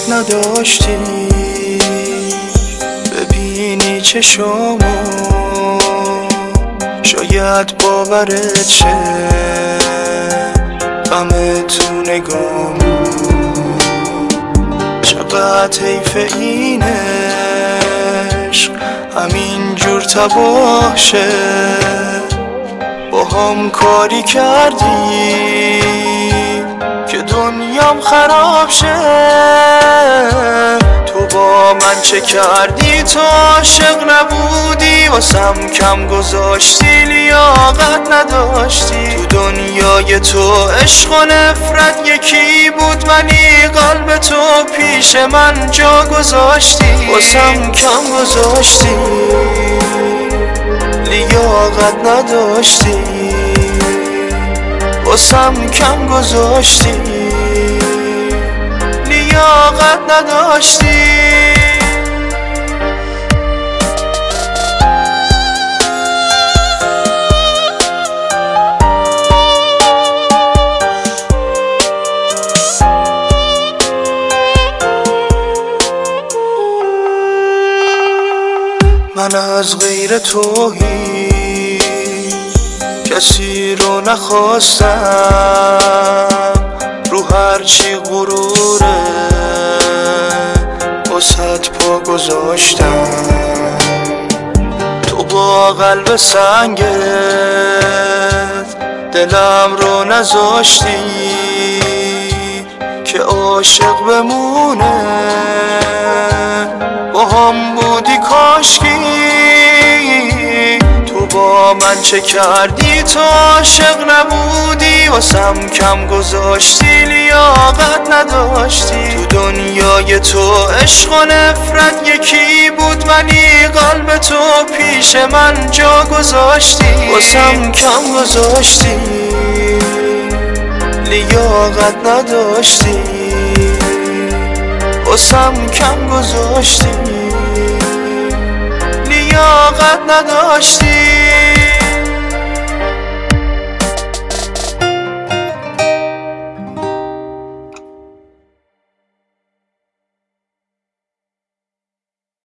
نداشتی ببینی چشامو، شاید باورت شه غم تو نگامو. چقدر حیف این عشق همینجور تباه شه، با هم کاری کردی که دنیام خراب شه. تو با من چه کردی؟ تو عاشق نبودی، واسم کم گذاشتی، لیاقت نداشتی. تو دنیای تو عشق و نفرت یکی بود، ولی قلب تو پیش من جا گذاشتی. واسم کم گذاشتی، لیاقت نداشتی. واسم کم گذاشتی، لیاقت نداشتی. من از غیر تو کسی رو نخواستم، رو هرچی غروره واسه پا گذاشتم. تو با قلب سنگت دلم رو نذاشتی که عاشق بمونه. با هم بودی کاشکی، تو با من چه کردی؟ تو عاشق نبودی، واسم کم گذاشتی، لیاقت نداشتی. تو دنیای تو عشق و نفرت یکی بود، ولی قلب تو پیش من جا گذاشتی. واسم کم گذاشتی، لیاقت نداشتی. واسم کم گذاشتی، لیاقت نداشتی.